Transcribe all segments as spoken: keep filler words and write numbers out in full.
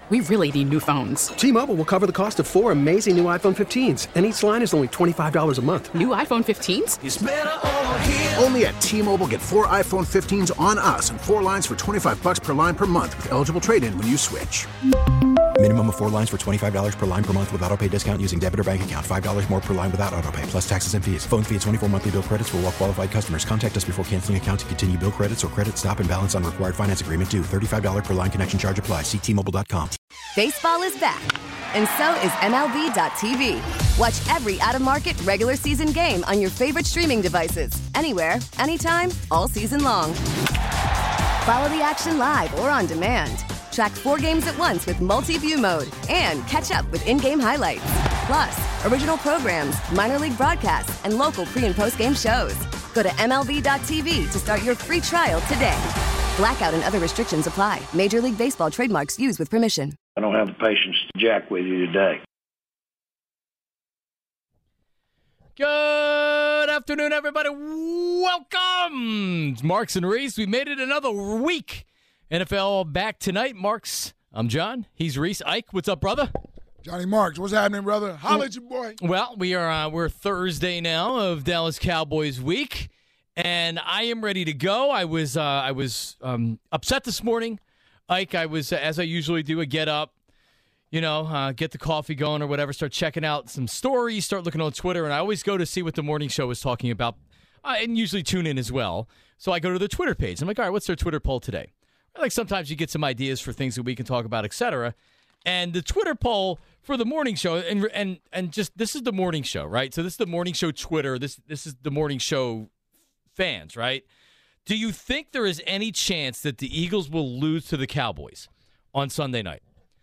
We really need new phones. T-Mobile will cover the cost of four amazing new iPhone fifteens, and each line is only twenty-five dollars a month. New iPhone fifteens? It's better over here. Only at T-Mobile, get four iPhone fifteens on us and four lines for twenty-five dollars per line per month with eligible trade-in when you switch. Minimum of four lines for twenty-five dollars per line per month with autopay discount using debit or bank account. five dollars more per line without autopay, plus taxes and fees. Phone fee at twenty-four monthly bill credits for well-qualified customers. Contact us before canceling account to continue bill credits or credit stop and balance on required finance agreement due. thirty-five dollars per line connection charge applies. See T Mobile dot com. Baseball is back, and so is M L B dot T V. Watch every out-of-market regular season game on your favorite streaming devices. Anywhere, anytime, all season long. Follow the action live or on demand. Track four games at once with multi-view mode and catch up with in-game highlights. Plus, original programs, minor league broadcasts, and local pre- and post-game shows. Go to M L B dot T V to start your free trial today. Blackout and other restrictions apply. Major League Baseball trademarks used with permission. I don't have the patience to jack with you today. Good afternoon, everybody. Welcome. It's Marks and Reese. We made it another week. N F L back tonight. Marks, I'm John. He's Reese. Ike, what's up, brother? Johnny Marks, what's happening, brother? Holla at your boy. Well, we are uh, we're Thursday now of Dallas Cowboys week, and I am ready to go. I was uh, I was um, upset this morning, Ike. I was, as I usually do, I get up, you know, uh, get the coffee going or whatever, start checking out some stories, start looking on Twitter, and I always go to see what the morning show is talking about, uh, and usually tune in as well. So I go to the Twitter page. I'm like, all right, what's their Twitter poll today? Like sometimes you get some ideas for things that we can talk about, et cetera. And the Twitter poll for the morning show, and and and just this is the morning show, right? So this is the morning show Twitter. This this is the morning show fans, right? Do you think there is any chance that the Eagles will lose to the Cowboys on Sunday night?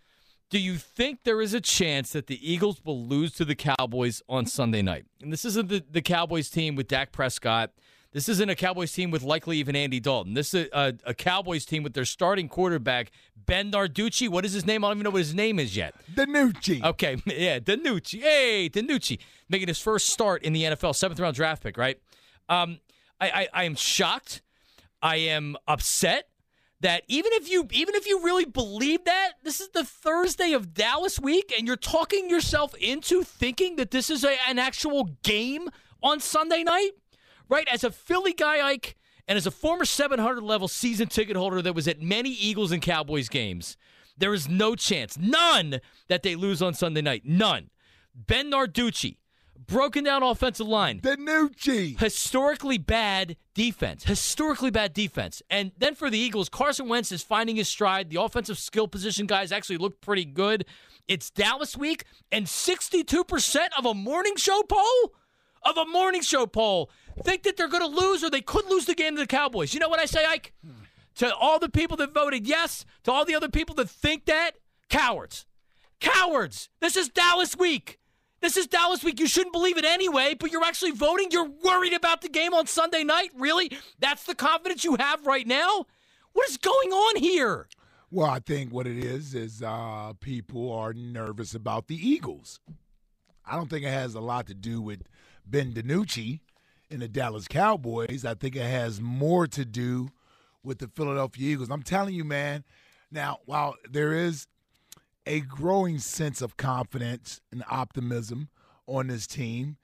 Do you think there is a chance that the Eagles will lose to the Cowboys on Sunday night? And this isn't the, the Cowboys team with Dak Prescott. This isn't a Cowboys team with likely even Andy Dalton. This is a, a, a Cowboys team with their starting quarterback, Ben Narducci. What is his name? I don't even know what his name is yet. DiNucci. Okay, yeah, DiNucci. Hey, DiNucci. Making his first start in the N F L, seventh round draft pick, right? Um, I, I, I am shocked. I am upset that even if you even if you really believe that, this is the Thursday of Dallas week, and you're talking yourself into thinking that this is a, an actual game on Sunday night? Right, as a Philly guy, Ike, and as a former seven hundred level season ticket holder that was at many Eagles and Cowboys games, there is no chance, none, that they lose on Sunday night. None. Ben Narducci, broken down offensive line. DiNucci. Historically bad defense. Historically bad defense. And then for the Eagles, Carson Wentz is finding his stride. The offensive skill position guys actually look pretty good. It's Dallas week, and sixty-two percent of a morning show poll, of a morning show poll, think that they're going to lose or they could lose the game to the Cowboys. You know what I say, Ike? Hmm. To all the people that voted yes, to all the other people that think that, cowards. Cowards. This is Dallas week. This is Dallas week. You shouldn't believe it anyway, but you're actually voting. You're worried about the game on Sunday night? Really? That's the confidence you have right now? What is going on here? Well, I think what it is is uh, people are nervous about the Eagles. I don't think it has a lot to do with Ben DiNucci in the Dallas Cowboys. I think it has more to do with the Philadelphia Eagles. I'm telling you, man, now, while there is a growing sense of confidence and optimism on this team,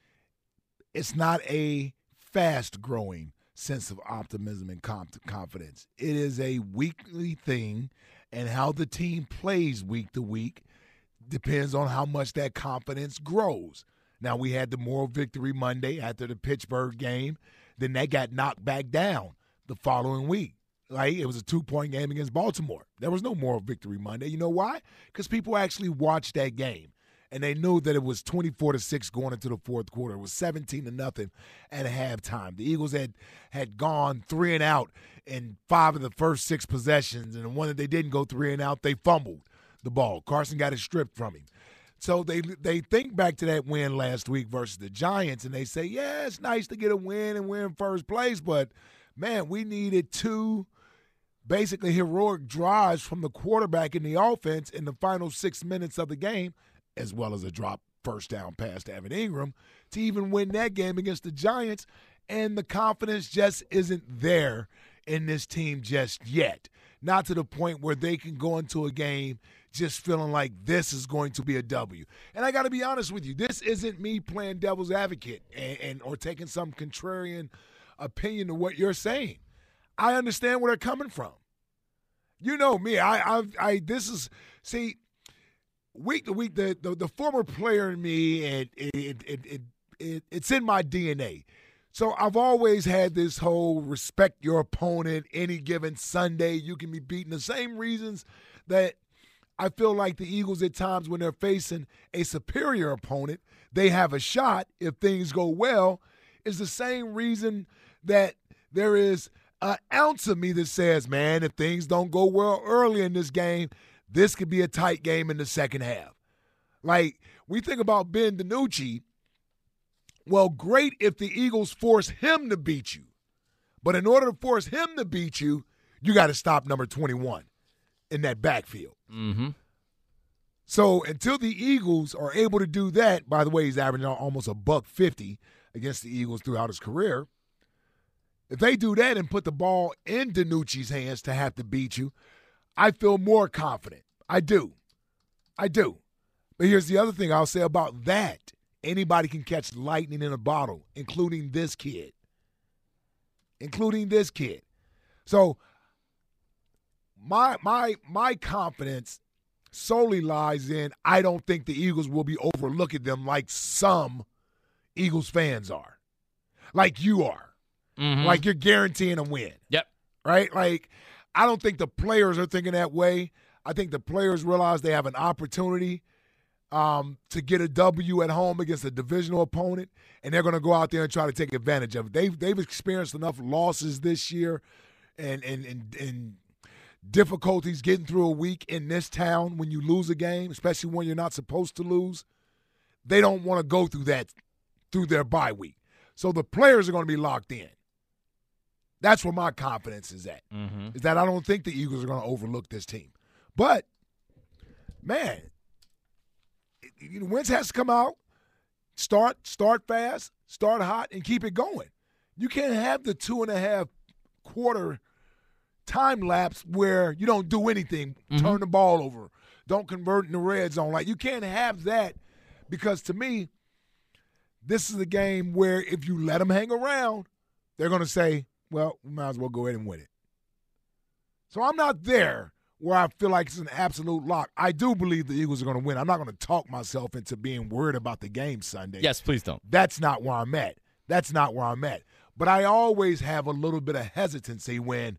it's not a fast-growing sense of optimism and confidence. It is a weekly thing, and how the team plays week to week depends on how much that confidence grows. Now, we had the moral victory Monday after the Pittsburgh game. Then that got knocked back down the following week. Like, it was a two-point game against Baltimore. There was no moral victory Monday. You know why? Because people actually watched that game, and they knew that it was twenty-four to six going into the fourth quarter. It was seventeen to nothing at halftime. The Eagles had had gone three and out in five of the first six possessions, and the one that they didn't go three and out, they fumbled the ball. Carson got it stripped from him. So they they think back to that win last week versus the Giants, and they say, yeah, it's nice to get a win and win first place, but, man, we needed two basically heroic drives from the quarterback in the offense in the final six minutes of the game, as well as a drop first down pass to Evan Ingram, to even win that game against the Giants, and the confidence just isn't there in this team just yet. Not to the point where they can go into a game just feeling like this is going to be a W. And I got to be honest with you, this isn't me playing devil's advocate and, and or taking some contrarian opinion to what you're saying. I understand where they're coming from. You know me. I, I, I. This is see, week to week. The the, the former player in me, and it, it, it, it, it, it's in my D N A. So I've always had this whole respect your opponent. Any given Sunday, you can be beaten. The same reasons that I feel like the Eagles at times when they're facing a superior opponent, they have a shot if things go well, is the same reason that there is an ounce of me that says, man, if things don't go well early in this game, this could be a tight game in the second half. Like, we think about Ben DiNucci, well, great if the Eagles force him to beat you. But in order to force him to beat you, you got to stop number twenty-one in that backfield. Mm-hmm. So until the Eagles are able to do that, by the way, he's averaging almost a buck fifty against the Eagles throughout his career. If they do that and put the ball in DiNucci's hands to have to beat you, I feel more confident. I do. I do. But here's the other thing I'll say about that. Anybody can catch lightning in a bottle, including this kid. Including this kid. So my my my confidence solely lies in I don't think the Eagles will be overlooking them like some Eagles fans are. Like you are. Mm-hmm. Like you're guaranteeing a win. Yep. Right? Like, I don't think the players are thinking that way. I think the players realize they have an opportunity um, to get a W at home against a divisional opponent, and they're going to go out there and try to take advantage of it. They've, they've experienced enough losses this year and, and, and, and difficulties getting through a week in this town when you lose a game, especially when you're not supposed to lose. They don't want to go through that through their bye week. So the players are going to be locked in. That's where my confidence is at, mm-hmm. is that I don't think the Eagles are going to overlook this team. But, man, you know, Wentz has to come out, start, start fast, start hot, and keep it going. You can't have the two and a half quarter time lapse where you don't do anything, mm-hmm. turn the ball over, don't convert in the red zone. Like, you can't have that because, to me, this is a game where if you let them hang around, they're going to say, well, we might as well go ahead and win it. So I'm not there where I feel like it's an absolute lock. I do believe the Eagles are going to win. I'm not going to talk myself into being worried about the game Sunday. Yes, please don't. That's not where I'm at. That's not where I'm at. But I always have a little bit of hesitancy when,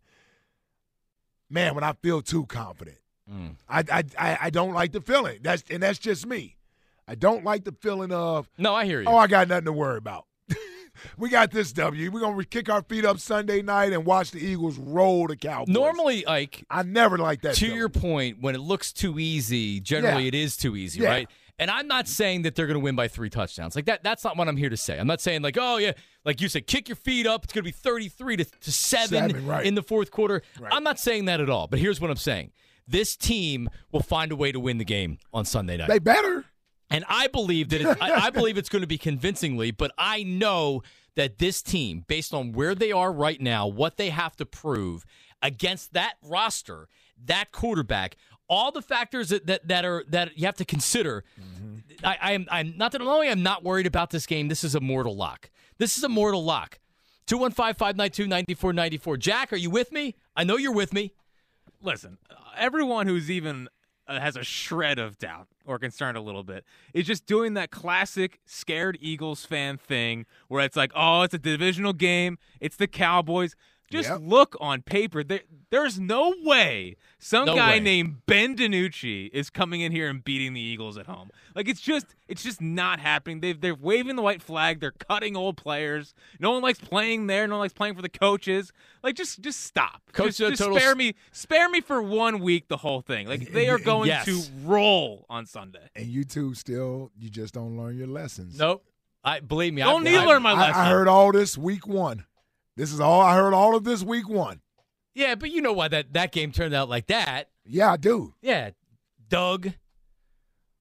man, when I feel too confident. Mm. I, I I don't like the feeling. That's and that's just me. I don't like the feeling of, no, I hear you. Oh, I got nothing to worry about. We got this W. We're going to kick our feet up Sunday night and watch the Eagles roll the Cowboys. Normally, Ike, I never like that. To W. your point, when it looks too easy, generally Yeah. it is too easy, Yeah. right? And I'm not saying that they're going to win by three touchdowns. Like that that's not what I'm here to say. I'm not saying like, oh yeah, like you said, kick your feet up. It's going to be thirty-three to seven, Seven, right. in the fourth quarter. Right. I'm not saying that at all. But here's what I'm saying. This team will find a way to win the game on Sunday night. They better. And I believe that it, I, I believe it's going to be convincingly, but I know that this team, based on where they are right now, what they have to prove against that roster, that quarterback, all the factors that, that, that are that you have to consider. Mm-hmm. I, I am I'm not that only I'm not worried about this game. This is a mortal lock. This is a mortal lock. two one five, five nine two, nine four nine four. Jack, are you with me? I know you're with me. Listen, everyone who's even uh, has a shred of doubt or concerned a little bit is just doing that classic scared Eagles fan thing where it's like, oh, it's a divisional game. It's the Cowboys. Just Yep. look on paper. There, there's no way some No guy way. named Ben DiNucci is coming in here and beating the Eagles at home. Like it's just, it's just not happening. They've, they're waving the white flag. They're cutting old players. No one likes playing there. No one likes playing for the coaches. Like just, just stop. Coach, just, uh, just total- spare me, spare me for one week. The whole thing. Like they are going Yes. to roll on Sunday. And you two still, you just don't learn your lessons. Nope. I believe me. Don't I've, need to I've- learn my I, lesson. I heard all this week one. This is all I heard all of this week one. Yeah, but you know why that, that game turned out like that. Yeah, I do. Yeah, Doug.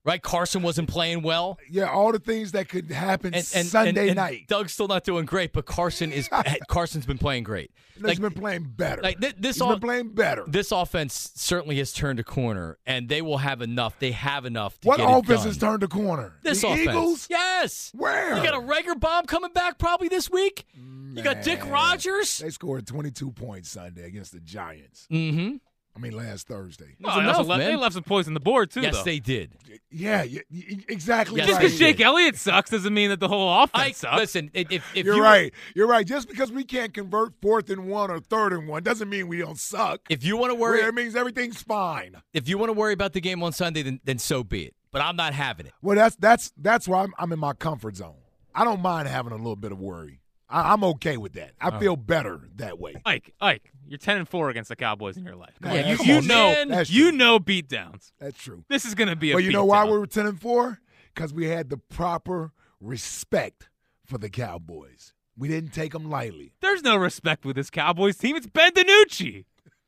Right? Carson wasn't playing well. Yeah, all the things that could happen And, and, Sunday and, and night. Doug's still not doing great, but Carson is Carson's been playing great. He's Like, been playing better. like th- this He's all, been playing better. This offense certainly has turned a corner, and they will have enough. They have enough to What get it offense done. has turned a corner? This the offense. Eagles? Yes. Where? You got a Rager bomb coming back probably this week. You got Dick Man. Rogers. They scored twenty-two points Sunday against the Giants. Mm-hmm. I mean, last Thursday. Oh, they, also left, they left some points on the board, too, Yes, though. they did. Yeah, y- y- exactly. Yes, Just right. because Jake Elliott sucks doesn't mean that the whole offense I, sucks. listen, if, if, if You're you, right. You're right. Just because we can't convert fourth and one or third and one doesn't mean we don't suck. If you want to worry, It means everything's fine. if you want to worry about the game on Sunday, then, then so be it. But I'm not having it. Well, that's that's that's why I'm, I'm in my comfort zone. I don't mind having a little bit of worry. I, I'm okay with that. I feel better that way. Ike, Ike, you're ten and four against the Cowboys in your life. Come Yeah, on, you, come you on, know, man. That's you true. know beatdowns. That's true. This is going to be a But you know why beatdown. we were ten and four? Because we had the proper respect for the Cowboys. We didn't take them lightly. There's no respect with this Cowboys team. It's Ben DiNucci.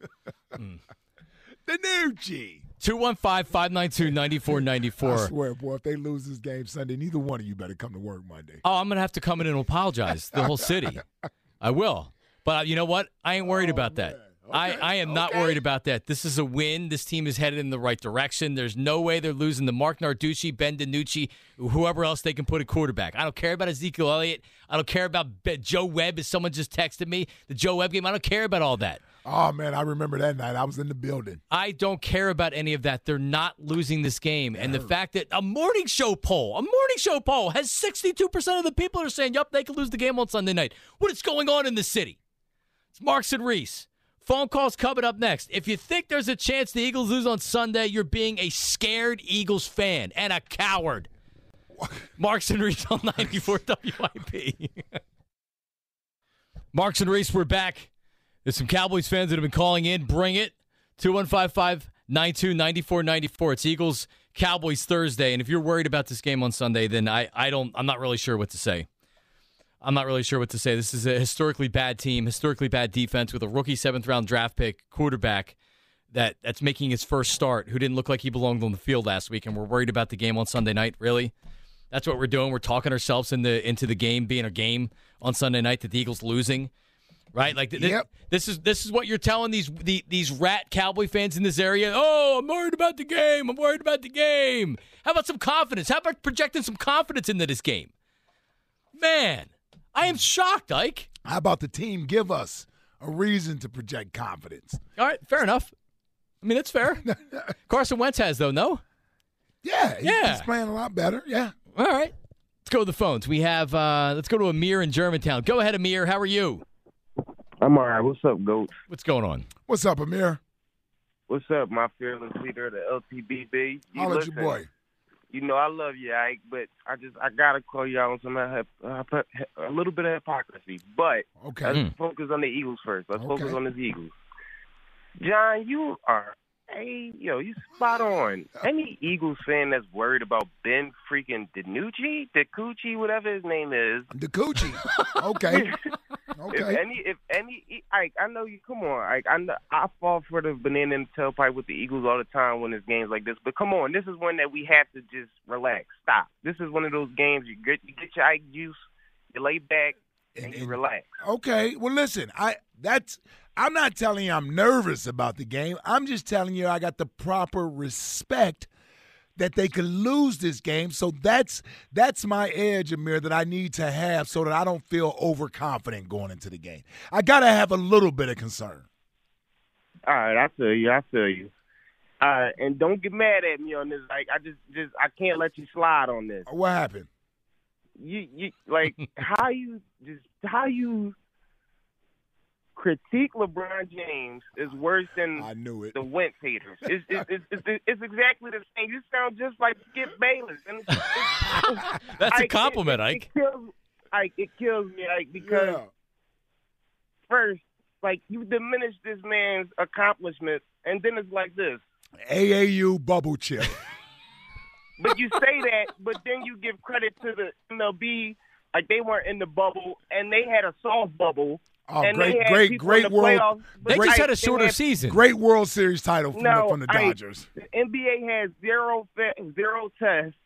DiNucci. two one five, five nine two, nine four nine I four. swear, boy, if they lose this game Sunday, neither one of you better come to work Monday. Oh, I'm going to have to come in and apologize. The whole city. I will. But you know what? I ain't worried about that. I, I am not okay. worried about that. This is a win. This team is headed in the right direction. There's no way they're losing to Mark Narducci, Ben DiNucci, whoever else they can put a quarterback. I don't care about Ezekiel Elliott. I don't care about Be- Joe Webb, as someone just texted me, the Joe Webb game. I don't care about all that. Oh, man, I remember that night. I was in the building. I don't care about any of that. They're not losing this game. And the fact that a morning show poll, a morning show poll has sixty-two percent of the people are saying, yup, they could lose the game on Sunday night. What is going on in the city? It's Marks and Reese. Phone calls coming up next. If you think there's a chance the Eagles lose on Sunday, you're being a scared Eagles fan and a coward. Marks and Reese on ninety-four W I P. Marks and Reese, we're back. There's some Cowboys fans that have been calling in. Bring it. two one five, five nine two, nine four nine four. It's Eagles Cowboys Thursday. And if you're worried about this game on Sunday, then I, I don't I'm not really sure what to say. I'm not really sure what to say. This is a historically bad team, historically bad defense with a rookie seventh round draft pick quarterback that, that's making his first start, who didn't look like he belonged on the field last week, and we're worried about the game on Sunday night. Really? That's what we're doing. We're talking ourselves into into the game being a game on Sunday night that the Eagles losing. Right, like th- Yep. this is this is what you're telling these the, these rat Cowboy fans in this area. Oh, I'm worried about the game. I'm worried about the game. How about some confidence? How about projecting some confidence into this game? Man, I am shocked, Ike. How about the team give us a reason to project confidence? All right, fair enough. I mean, that's fair. Carson Wentz has though, no? Yeah, he's, Yeah. he's playing a lot better. Yeah. All right, let's go to the phones. We have uh, let's go to Amir in Germantown. Go ahead, Amir. How are you? I'm all right. What's up, Goat? What's going on? What's up, Amir? What's up, my fearless leader, the L T B B? You Holla at listen, your boy. You know I love you, Ike, but I just I gotta call you out on some uh, a little bit of hypocrisy. But Okay. let's Mm. focus on the Eagles first. Let's focus Okay. on the Eagles. John, you are hey yo, you spot on. Any Eagles fan that's worried about Ben freaking DiNucci, DiCucci, whatever his name is. The coochie. Okay. If Okay. any, if any, Ike, I know you. Come on, Ike. I know, I fall for the banana in the tailpipe with the Eagles all the time when there's games like this. But come on, this is one that we have to just relax. Stop. This is one of those games you get, you get your Ike juice, you lay back, and, And- you and- relax. Okay. Well, listen, I that's I'm not telling you I'm nervous about the game. I'm just telling you I got the proper respect that they could lose this game. So that's that's my edge, Amir, that I need to have so that I don't feel overconfident going into the game. I gotta have a little bit of concern. All right, I feel you. I feel you. All right, and don't get mad at me on this. Like I just, just I can't let you slide on this. What happened? You, you like how you just how you critique LeBron James is worse than I knew it. the Wentz haters. It's, it's, it's, it's, it's exactly the same. You sound just like Skip Bayless. And it's, it's, That's a Ike, compliment, it, it, Ike. It kills, Ike. It kills me, Ike, because Yeah. first, like, you diminish this man's accomplishments, and then it's like this. A A U bubble chip. But you say that, but then you give credit to the M L B, like they weren't in the bubble, and they had a soft bubble, Oh, and great, they had great, people great in the world. playoffs, but They great, just had a they shorter had- season. great World Series title from, No, the, from the I- Dodgers. The N B A had zero fa- zero tests,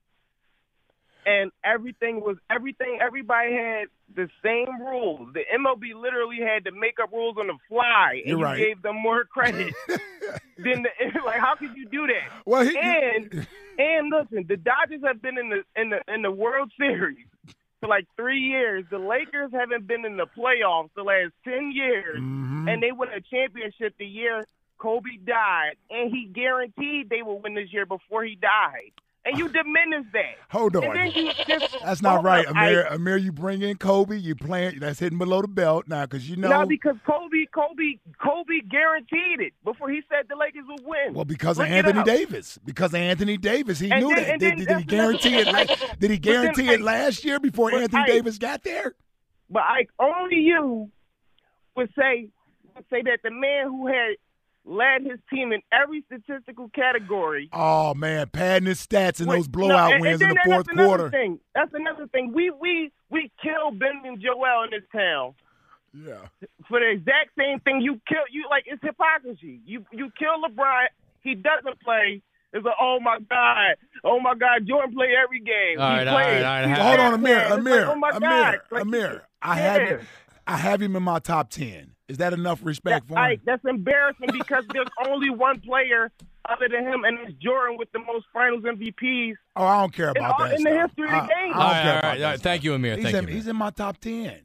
and everything was everything. Everybody had the same rules. The M L B literally had to make up rules on the fly, and You're you right. gave them more credit than the, like. How could you do that? Well, he- and and listen, the Dodgers have been in the in the in the World Series for like three years. The Lakers haven't been in the playoffs the last ten years, Mhm. and they won a championship the year Kobe died, and he guaranteed they would win this year before he died. And you diminish that. Hold on. And then you just, That's not hold right, up, Amir. I- Amir, you bring in Kobe, you playing. That's hitting below the belt now, because you know. No, because Kobe, Kobe, Kobe guaranteed it before he said the Lakers would win. Well, because Look of it Anthony up. Davis. Because of Anthony Davis, he And knew then- that. and Did, then did he that's guarantee it? another- la- Did he But then, guarantee it Ike- last year before but Anthony Ike- Davis got there? But I only you would say would say that the man who had led his team in every statistical category. Oh man, padding his stats in Wait, those blowout no, and- wins and in the then fourth that's another quarter. Thing. That's another thing. We we we kill Ben and Joel in this town Yeah. for the exact same thing. You kill you like it's hypocrisy. You you kill LeBron. He doesn't play. It's like, oh my God, oh my God, Jordan play every game. All he right, all plays. right, all right. He's Hold on, Amir, Batman. It's Amir, like, oh my Amir, God. Like, Amir. I yeah. have him, I have him in my top ten. Is that enough respect That- for him? Ike, that's embarrassing because there's only one player other than him, and it's Jordan with the most Finals M V Ps. Oh, I don't care in about all- that in the stuff. history of I- the game. I don't All right, care all about right, that all right. stuff. Thank you, Amir. He's Thank in, you, Amir. He's in my top ten.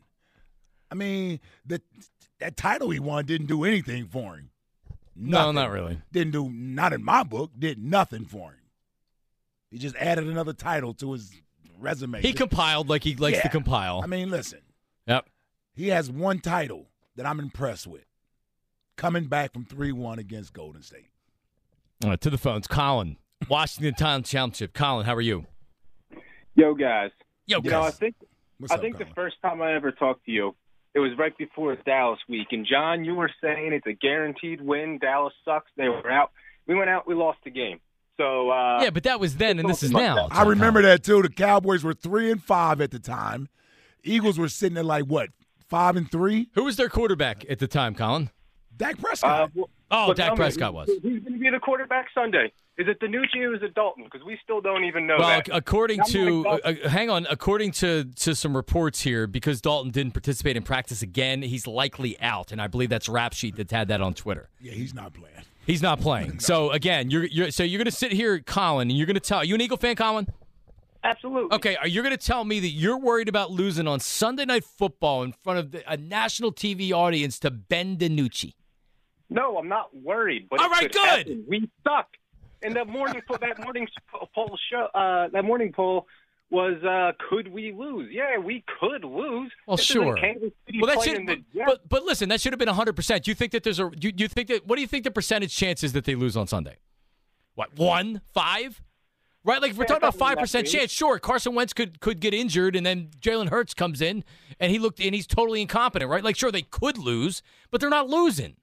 I mean, the that title he won didn't do anything for him. No, Nothing. not really. Didn't do, not in my book, did nothing for him. He just added another title to his resume. He compiled like he likes to Yeah. compile. I mean, listen, Yep. he has one title that I'm impressed with. Coming back from three one against Golden State. All right, to the phones. Colin, Washington Town Championship. Colin, how are you? Yo, guys. Yo, you know, I guys. think What's I up, think Colin? the first time I ever talked to you, it was right before Dallas week. And John, you were saying it's a guaranteed win. Dallas sucks. They were out. We went out. We lost the game. So uh, Yeah, but that was then, and this is Fuck now. that. I remember that too. The Cowboys were three and five at the time. Eagles were sitting at like what, five and three? Who was their quarterback at the time, Colin? Dak Uh, Prescott. well, Oh, but Dak tell me, Prescott was. Who's going to be the quarterback Sunday? Is it DiNucci or is it Dalton? Because we still don't even know Well, that. ac- according I'm to like, uh, uh, hang on, according to to some reports here, because Dalton didn't participate in practice again, he's likely out, and I believe that's Rap Sheet that had that on Twitter. yeah, he's not playing. He's not playing. So again, you're you're so you're going to sit here, Colin, and you're going to tell. Are you an Eagle fan, Colin? Absolutely. Okay, are you going to tell me that you're worried about losing on Sunday Night Football in front of the, a national T V audience to Ben DiNucci? No, I'm not worried. But All it right, could good. happen. We suck. And that morning, that morning poll show, uh, that morning poll was, uh, could we lose? Yeah, we could lose. Well, This isn't sure. Kansas City Well, that playing should, the but, Jets. but but listen, that should have been one hundred percent. Do you think that there's a do you, do you think that what do you think the percentage chances that they lose on Sunday? What, one, five? Right? Like if we're Yeah, talking about something five like percent that, chance, sure, Carson Wentz could could get injured and then Jalen Hurts comes in and he looked and he's totally incompetent, right? Like sure they could lose, but they're not losing.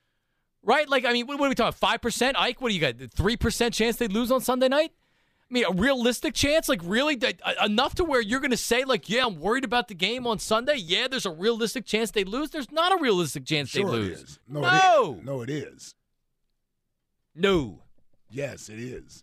Right? Like I mean, what, what are we talking? Five percent? Ike, what do you got? Three percent chance they lose on Sunday night? I mean, a realistic chance? Like, really? That- uh, enough to where you're going to say, like, yeah, I'm worried about the game on Sunday? Yeah, there's a realistic chance they lose? There's not a realistic chance Sure they it lose. is. No, No. It is. No, it is. No. Yes, it is.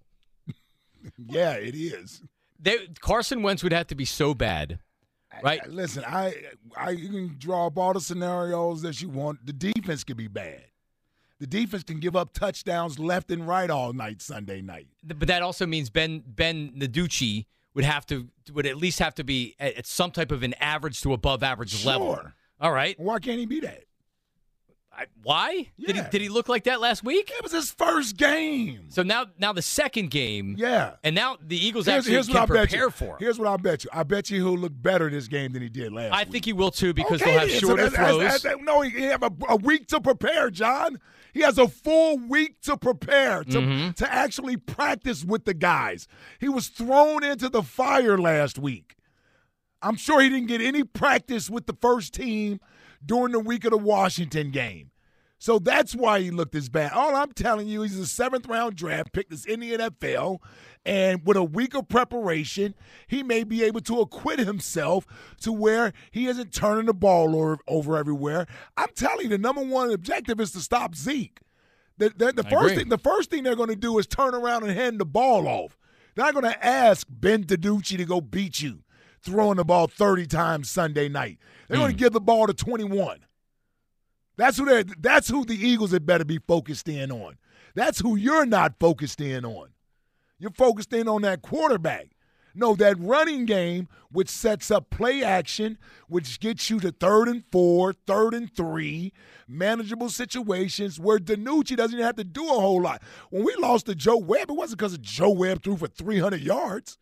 yeah, it is. They, Carson Wentz would have to be so bad, right? I- listen, I, I, you can draw up all the scenarios that you want. The defense can be bad. The defense can give up touchdowns left and right all night Sunday night. But that also means Ben Ben Naducci would have to would at least have to be at, at some type of an average to above average level. Sure. All right. Why can't he be that? I, why? Did he Yeah. did he look like that last week? It was his first game. So now now the second game. Yeah. And now the Eagles Here's, actually here's what can I bet prepare you. for him. Here's what I bet you. I bet you he'll look better this game than he did last I week. think he will too because Okay, they'll have then. shorter So that's- throws. that's- that's- no, he have a, a week to prepare, John. He has a full week to prepare, to, Mm-hmm. to actually practice with the guys. He was thrown into the fire last week. I'm sure he didn't get any practice with the first team during the week of the Washington game. So that's why he looked as bad. All I'm telling you, he's a seventh-round draft pick that's in the N F L, and with a week of preparation, he may be able to acquit himself to where he isn't turning the ball over, over everywhere. I'm telling you, the number one objective is to stop Zeke. The, the, the first thing, the first thing they're going to do is turn around and hand the ball off. They're not going to ask Ben DiNucci to go beat you throwing the ball thirty times Sunday night. They're mm. going to give the ball to twenty-one. That's who they that's who the Eagles had better be focused in on. That's who you're not focused in on. You're focused in on that quarterback. No, that running game, which sets up play action, which gets you to third and four, third and three, manageable situations where DiNucci doesn't even have to do a whole lot. When we lost to Joe Webb, it wasn't because Joe Webb threw for three hundred yards.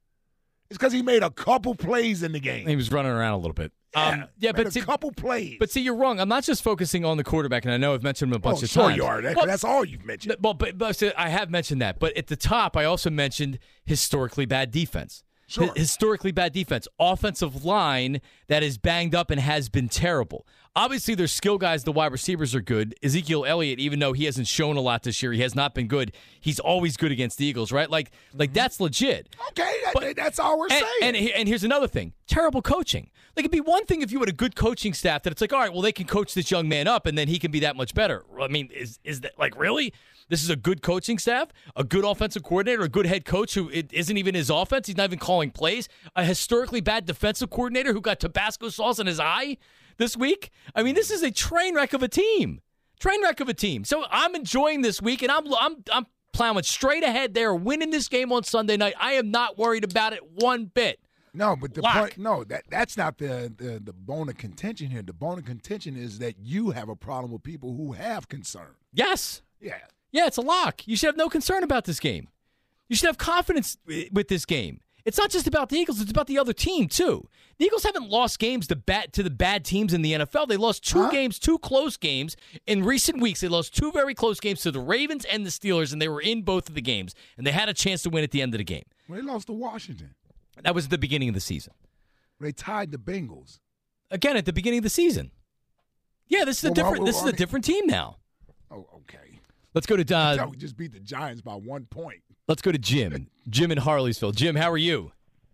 It's because he made a couple plays in the game. He was running around a little bit. Yeah, um, yeah but a see, couple plays. But see, you're wrong. I'm not just focusing on the quarterback, and I know I've mentioned him a bunch oh, of sure times. you are. That, well, that's all you've mentioned. Well, but, but I have mentioned that. But at the top, I also mentioned historically bad defense. Sure. H- historically bad defense. Offensive line that is banged up and has been terrible. Obviously, their skill guys, the wide receivers are good. Ezekiel Elliott, even though he hasn't shown a lot this year, he has not been good. He's always good against the Eagles, right? Like, mm-hmm. like that's legit. Okay, that, but, that's all we're and, saying. And, and here's another thing. Terrible coaching. Like, it'd be one thing if you had a good coaching staff that it's like, all right, well, they can coach this young man up, and then he can be that much better. I mean, is is that, like, really? This is a good coaching staff, a good offensive coordinator, a good head coach who it isn't even his offense. He's not even calling plays. A historically bad defensive coordinator who got Tabasco sauce in his eye this week. I mean, this is a train wreck of a team. Train wreck of a team. So I'm enjoying this week, and I'm I'm I'm plowing straight ahead there, winning this game on Sunday night. I am not worried about it one bit. No, but the Lock. point, no, that that's not the, the the bone of contention here. The bone of contention is that you have a problem with people who have concern. Yes. Yeah. Yeah, it's a lock. You should have no concern about this game. You should have confidence with this game. It's not just about the Eagles, it's about the other team, too. The Eagles haven't lost games to, bad, to the bad teams in the N F L. They lost two huh? games, two close games. In recent weeks, they lost two very close games to the Ravens and the Steelers, and they were in both of the games. And they had a chance to win at the end of the game. Well, they lost to Washington. That was at the beginning of the season. They tied the Bengals. Again, at the beginning of the season. Yeah, this is well, a different. Well, well, this is a different team now. Oh, okay. Let's go to. Uh, we just beat the Giants by one point. Let's go to Jim. Jim in Harleysville. Jim, how are you?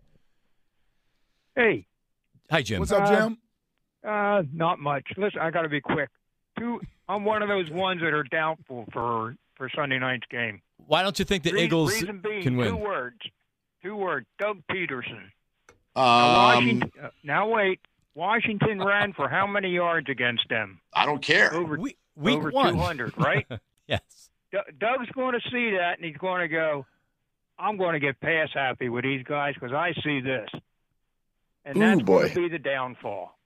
Hey. Hi, Jim. What's up, Jim? Uh, uh not much. Listen, I got to be quick. Two. I'm one of those ones that are doubtful for for Sunday night's game. Why don't you think the reason, Eagles reason being, can win? Two words. Two words. Doug Peterson. Um, now, Washington, uh, now wait. Washington ran for how many yards against them? I don't care. Over, we, week over one. two hundred, right? Yes. D- Doug's going to see that, and he's going to go, I'm going to get pass happy with these guys because I see this. And that's Ooh, going to be the downfall.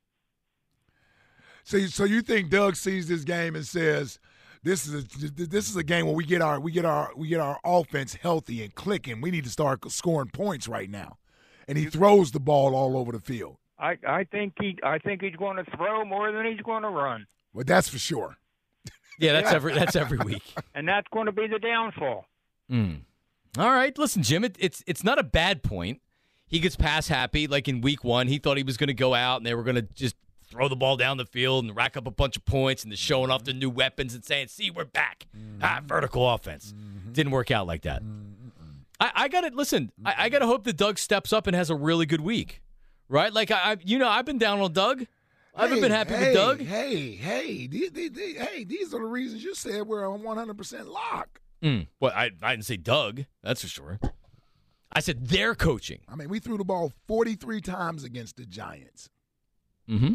So, so you think Doug sees this game and says, "This is a, this is a game where we get our we get our we get our offense healthy and clicking. We need to start scoring points right now." And he throws the ball all over the field. I, I think he I think he's going to throw more than he's going to run. Well, that's for sure. Yeah, that's every that's every week. And that's going to be the downfall. Mm. All right, listen, Jim, it, it's it's not a bad point. He gets pass happy. Like in week one, he thought he was going to go out and they were going to just throw the ball down the field and rack up a bunch of points and they're showing off their new weapons and saying, see, we're back. Mm-hmm. Ah, vertical offense. Mm-hmm. Didn't work out like that. Mm-hmm. I, I got to, listen, I, I got to hope that Doug steps up and has a really good week, right? Like, I, I you know, I've been down on Doug. I haven't hey, been happy hey, with Doug. Hey, hey, these, these, these, hey, these are the reasons you said we're on one hundred percent lock. Mm. Well, I, I didn't say Doug, that's for sure. I said their coaching. I mean, we threw the ball forty-three times against the Giants. Mm-hmm.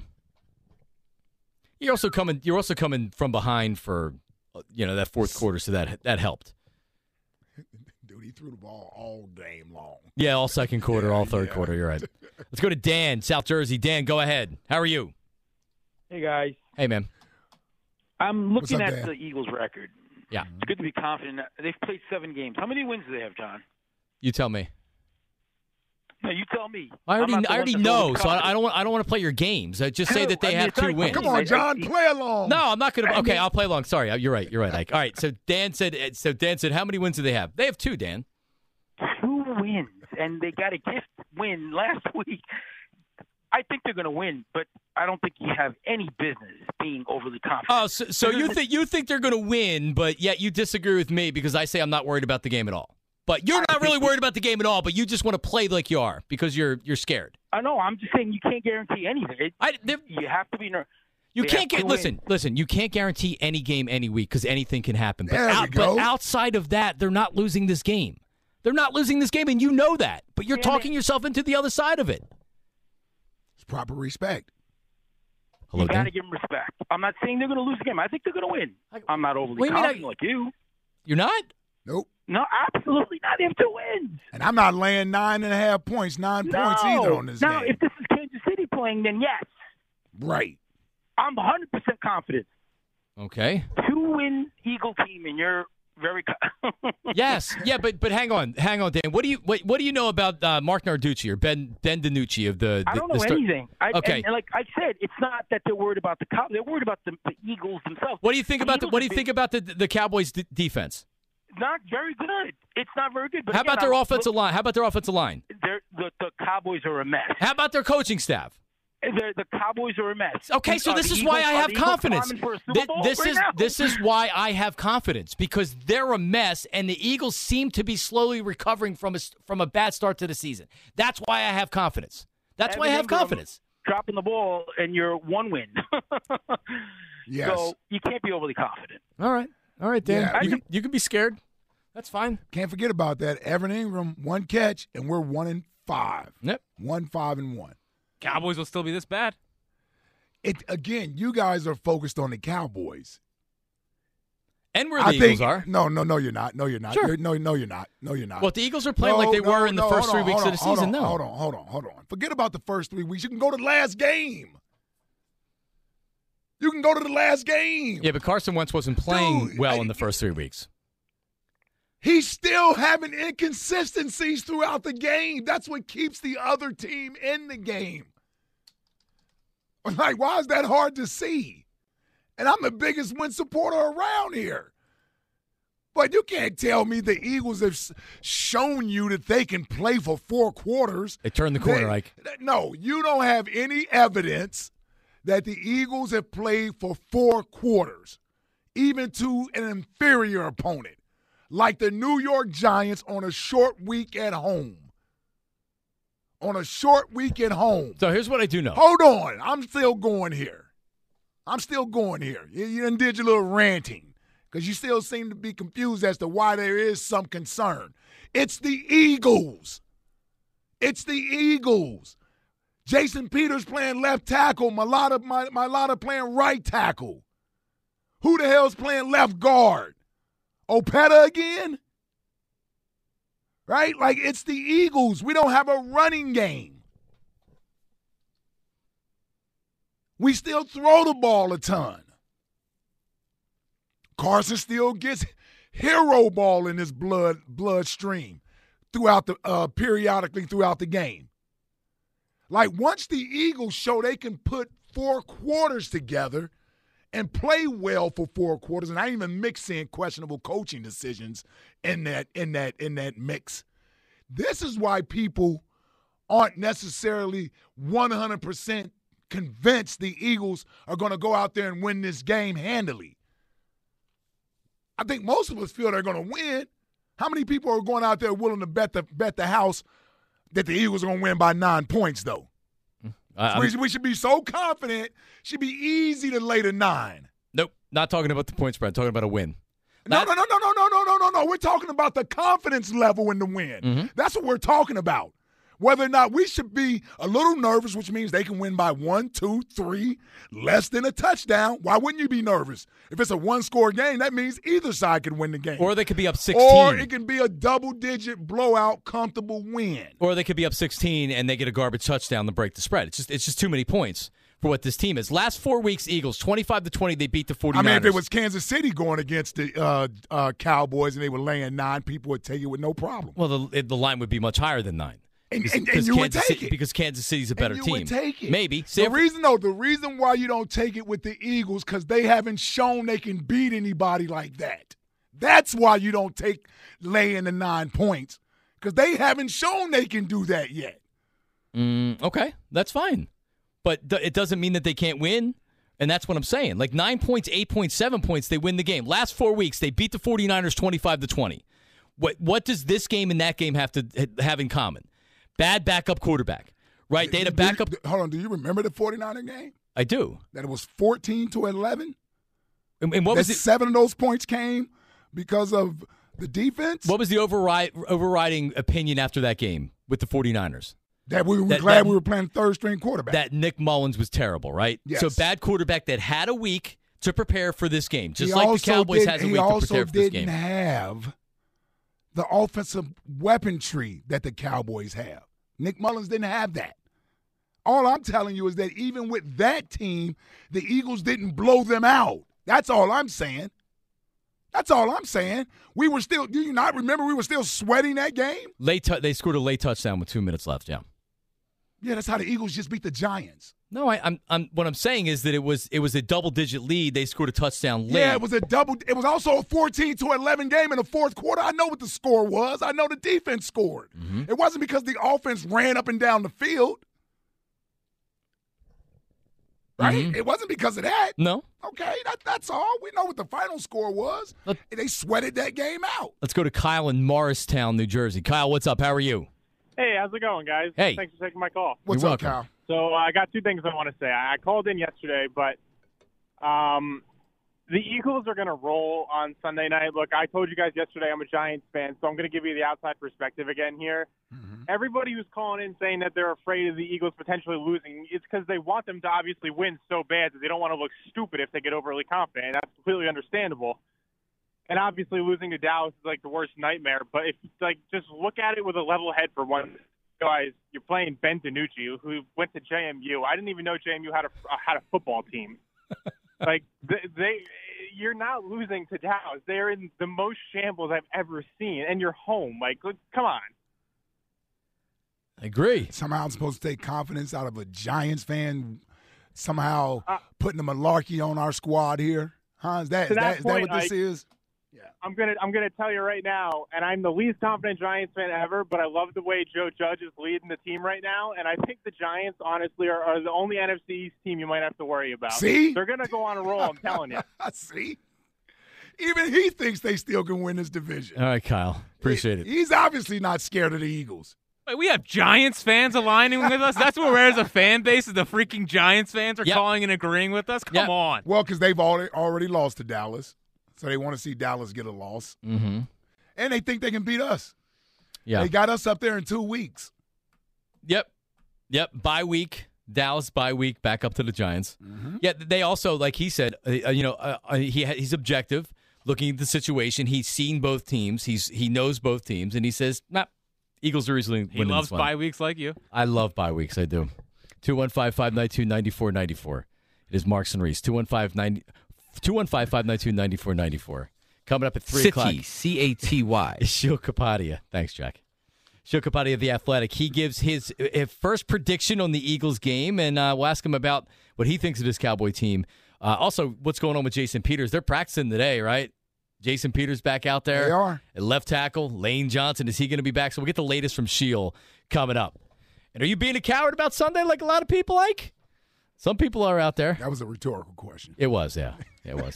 You're also coming. You're also coming from behind for, you know, that fourth quarter, so that that helped. Dude, he threw the ball all game long. Yeah, all second quarter, yeah, all third yeah. quarter. You're right. Let's go to Dan, South Jersey. Dan, go ahead. How are you? Hey guys. Hey man. I'm looking up, at Dan? the Eagles' record. Yeah. It's good to be confident. They've played seven games. How many wins do they have, John? You tell me. No, you tell me. I already, I already know, so I, I don't want. I don't want to play your games. I just say No, that they I mean, have it's two not- wins. Come on, John, play along. No, I'm not going to. I Okay, mean- I'll play along. Sorry, you're right. You're right, Ike. All right. So Dan said. So Dan said, how many wins do they have? They have two. Dan. Two wins, and they got a gift win last week. I think they're going to win, but I don't think you have any business being overly confident. Oh, so, so you think you think they're going to win, but yet you disagree with me because I say I'm not worried about the game at all. But you're not really worried about the game at all, but you just want to play like you are because you're you're scared. I know. I'm just saying you can't guarantee anything. It, I, you have to be nervous. You They can't have get to listen, win. listen. You can't guarantee any game any week because anything can happen. But, There we out, go. but outside of that, they're not losing this game. They're not losing this game, and you know that. But you're Yeah, talking they- yourself into the other side of it. It's proper respect. Hello, You got Dan. to give them respect. I'm not saying they're going to lose the game. I think they're going to win. I'm not overly What do you mean I- confident like you. You're not. Nope. No, absolutely not. They have two wins. And I'm not laying nine and a half points, nine points No. either on this now, game. if this is Kansas City playing, then yes. Right. I'm one hundred percent confident. Okay. Two-win Eagle team, and you're very co- Yes. Yeah. But but hang on, hang on, Dan. What do you what, what do you know about uh, Mark Narducci or Ben Ben DiNucci of the? I the- don't the know Star- anything. I, Okay. And, and like I said, it's not that they're worried about the Cow. They're worried about the, the Eagles themselves. What do you think The about the Eagles What do you have think been about the the Cowboys' d- defense? Not very good. It's not very good. But How again, about their I'm- offensive line? How about their offensive line? They're, the, the Cowboys are a mess. How about their coaching staff? They're, the Cowboys are a mess. Okay, so Are this the is Eagles- why I are have the Eagles confidence. climbing for a Super Th- Bowl This right is now? this is why I have confidence because they're a mess, and the Eagles seem to be slowly recovering from a s- from a bad start to the season. That's why I have confidence. That's why I Evan have Ingram confidence. Dropping the ball, and you're one win. Yes. So you can't be overly confident. All right, all right, Dan. Yeah. You can you can be scared. That's fine. Can't forget about that. Evan Ingram, one catch, and we're one and five. Yep. One, five, and one. Cowboys will still be this bad. It again, you guys are focused on the Cowboys. And where the I Eagles think, are. No, no, no, you're not. No, you're not. Sure. You're, no, no, you're not. No, you're not. Well, the Eagles are playing No, like they no, were in the no, first hold three on, weeks hold of the on, season. hold on, No. Hold on, hold on, hold on. Forget about the first three weeks. You can go to the last game. You can go to the last game. Yeah, but Carson Wentz wasn't playing Dude, well I- in the first three weeks. He's still having inconsistencies throughout the game. That's what keeps the other team in the game. Like, why is that hard to see? And I'm the biggest win supporter around here. But you can't tell me the Eagles have s- shown you that they can play for four quarters. They turned the corner, They- Ike. No, you don't have any evidence that the Eagles have played for four quarters, even to an inferior opponent, like the New York Giants on a short week at home. On a short week at home. So here's what I do know. Hold on. I'm still going here. I'm still going here. You, you done did your little ranting because you still seem to be confused as to why there is some concern. It's the Eagles. It's the Eagles. Jason Peters playing left tackle. Malata, my, Malata playing right tackle. Who the hell's playing left guard? Opeta again? Right? Like, it's the Eagles. We don't have a running game. We still throw the ball a ton. Carson still gets hero ball in his blood bloodstream throughout the uh, periodically throughout the game. Like, once the Eagles show they can put four quarters together and play well for four quarters, and I didn't even mix in questionable coaching decisions in that in that in that mix. This is why people aren't necessarily one hundred percent convinced the Eagles are going to go out there and win this game handily. I think most of us feel they're going to win. How many people are going out there willing to bet the bet the house that the Eagles are going to win by nine points, though? Uh, we, we should be so confident. Should be easy to lay the nine. Nope, not talking about the point spread. Talking about a win. No, no, no, no, no, no, no, no, no, no. We're talking about the confidence level in the win. Mm-hmm. That's what we're talking about. Whether or not we should be a little nervous, which means they can win by one, two, three, less than a touchdown. Why wouldn't you be nervous? If it's a one-score game, that means either side can win the game. Or they could be up sixteen. Or it can be a double-digit blowout, comfortable win. Or they could be up sixteen and they get a garbage touchdown to break the spread. It's just it's just too many points for what this team is. Last four weeks, Eagles, twenty-five to twenty, they beat the 49ers. I mean, if it was Kansas City going against the uh, uh, Cowboys and they were laying nine, people would take it with no problem. Well, the, the line would be much higher than nine. And, Because, and, because and you would Kansas take City, it. Because Kansas City's a better and you team. would take it. Maybe. The San Fran- reason, though, the reason why you don't take it with the Eagles, because they haven't shown they can beat anybody like that. That's why you don't take laying the nine points, because they haven't shown they can do that yet. Mm, okay, that's fine. but th- it doesn't mean that they can't win. And that's what I'm saying. Like nine points, eight points, seven points, they win the game. Last four weeks, they beat the 49ers twenty-five to twenty. What what does this game and that game have to have in common? Bad backup quarterback, right? They had a backup. Do you, hold on. Do you remember the 49er game? I do. That it was fourteen to eleven? And, and what that was it? Seven of those points came because of the defense? What was the override, overriding opinion after that game with the 49ers? That we were that, glad that, we were playing third-string quarterback. That Nick Mullins was terrible, right? Yes. So bad quarterback that had a week to prepare for this game, just he like the Cowboys did, has a week to prepare for this game. He also didn't have the offensive weaponry that the Cowboys have. Nick Mullins didn't have that. All I'm telling you is that even with that team, the Eagles didn't blow them out. That's all I'm saying. That's all I'm saying. We were still – do you not remember we were still sweating that game? Late t- they scored a late touchdown with two minutes left, yeah. Yeah, that's how the Eagles just beat the Giants. No, I, I'm, I'm. What I'm saying is that it was it was a double digit lead. They scored a touchdown late. Yeah, it was a double. It was also a fourteen to eleven game in the fourth quarter. I know what the score was. I know the defense scored. Mm-hmm. It wasn't because the offense ran up and down the field, right? Mm-hmm. It wasn't because of that. No. Okay, that, that's all. We know what the final score was. Let, they sweated that game out. Let's go to Kyle in Morristown, New Jersey. Kyle, what's up? How are you? Hey, how's it going, guys? Hey. Thanks for taking my call. What's You're up, welcome. Kyle? So uh, I got two things I want to say. I called in yesterday, but um, the Eagles are going to roll on Sunday night. Look, I told you guys yesterday I'm a Giants fan, so I'm going to give you the outside perspective again here. Mm-hmm. Everybody who's calling in saying that they're afraid of the Eagles potentially losing, it's because they want them to obviously win so bad that they don't want to look stupid if they get overly confident. That's completely understandable. And obviously losing to Dallas is like the worst nightmare. But if like just look at it with a level head for one. Guys, you're playing Ben DiNucci, who went to J M U. I didn't even know J M U had a had a football team. like they, they, you're not losing to Dallas. They're in the most shambles I've ever seen, and you're home. Like, come on. I agree. Somehow I'm supposed to take confidence out of a Giants fan. Somehow uh, putting a malarkey on our squad here, huh? Is that, is that, is point, that what this I, is? Yeah. I'm gonna I'm gonna tell you right now, and I'm the least confident Giants fan ever, but I love the way Joe Judge is leading the team right now, and I think the Giants honestly are, are the only N F C East team you might have to worry about. See, they're gonna go on a roll. I'm telling you. See, even he thinks they still can win this division. All right, Kyle, appreciate it. He's obviously not scared of the Eagles. Wait, we have Giants fans aligning with us? That's what we're as a fan base is the freaking Giants fans are yep. calling and agreeing with us? Come yep. on. Well, because they've already, already lost to Dallas, so they want to see Dallas get a loss. Mm-hmm. And they think they can beat us. Yeah. They got us up there in two weeks. Yep. Yep. Bye week. Dallas bye week, back up to the Giants. Mm-hmm. Yeah, they also, like he said, uh, you know, uh, he he's objective, looking at the situation. He's seen both teams. He's He knows both teams, and he says, nah, Eagles are easily winning. He loves this one. bye weeks like you. I love bye weeks. I do. two one five, five nine two, nine four nine four. It is Marks and Reese. two one five, five nine two, nine four nine four. Coming up at three o'clock. C A T Y. Shil Kapadia. Thanks, Jack. Shil Kapadia of The Athletic. He gives his, his first prediction on the Eagles game, and uh, we'll ask him about what he thinks of this Cowboy team. Uh, also, what's going on with Jason Peters. They're practicing today, right? Jason Peters back out there. They are. At left tackle. Lane Johnson, is he going to be back? So we'll get the latest from Shil coming up. And are you being a coward about Sunday like a lot of people like? Some people are out there. That was a rhetorical question. It was, yeah. It was.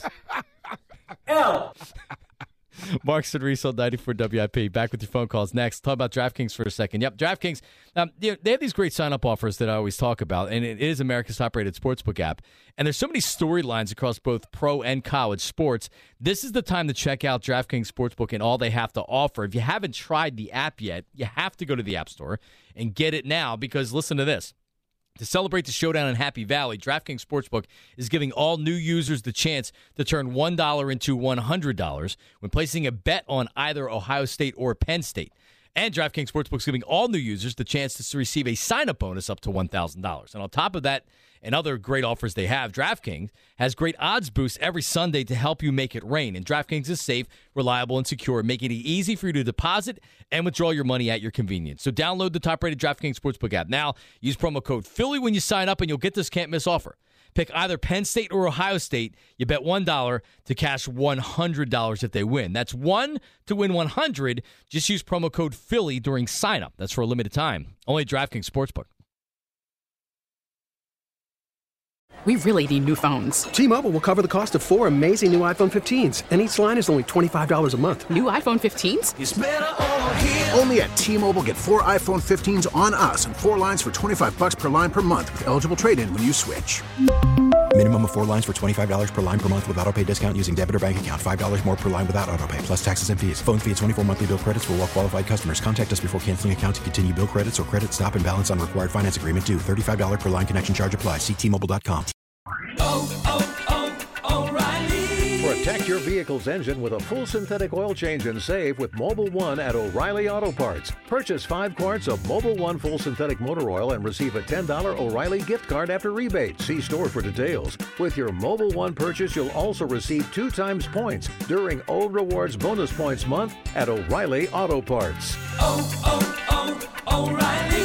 L. Marks and Reese on ninety-four W I P. Back with your phone calls next. Talk about DraftKings for a second. Yep, DraftKings, um, you know, they have these great sign-up offers that I always talk about, and it is America's top-rated sportsbook app. And there's so many storylines across both pro and college sports. This is the time to check out DraftKings Sportsbook and all they have to offer. If you haven't tried the app yet, you have to go to the App Store and get it now because listen to this. To celebrate the showdown in Happy Valley, DraftKings Sportsbook is giving all new users the chance to turn one dollar into one hundred dollars when placing a bet on either Ohio State or Penn State. And DraftKings Sportsbook is giving all new users the chance to receive a sign-up bonus up to one thousand dollars. And on top of that, and other great offers they have, DraftKings has great odds boosts every Sunday to help you make it rain. And DraftKings is safe, reliable, and secure, making it easy for you to deposit and withdraw your money at your convenience. So download the top-rated DraftKings Sportsbook app now. Use promo code Philly when you sign up, and you'll get this can't-miss offer. Pick either Penn State or Ohio State. You bet one dollar to cash one hundred dollars if they win. That's one to win one hundred dollars. Just use promo code Philly during sign-up. That's for a limited time. Only DraftKings Sportsbook. We really need new phones. T-Mobile will cover the cost of four amazing new iPhone fifteens, and each line is only twenty-five dollars a month. New iPhone fifteens? It's better over here. Only at T-Mobile, get four iPhone fifteens on us and four lines for twenty-five bucks per line per month with eligible trade-in when you switch. Minimum of four lines for twenty-five dollars per line per month with auto-pay discount using debit or bank account. five dollars more per line without auto-pay, plus taxes and fees. Phone fee at twenty-four monthly bill credits for well-qualified customers. Contact us before canceling account to continue bill credits or credit stop and balance on required finance agreement due. thirty-five dollars per line connection charge applies. See T Mobile dot com. Oh, oh, oh, O'Reilly. Protect your vehicle's engine with a full synthetic oil change and save with Mobil one at O'Reilly Auto Parts. Purchase five quarts of Mobil one full synthetic motor oil and receive a ten dollars O'Reilly gift card after rebate. See store for details. With your Mobil one purchase, you'll also receive two times points during O Rewards Bonus Points Month at O'Reilly Auto Parts. Oh, oh, oh, O'Reilly.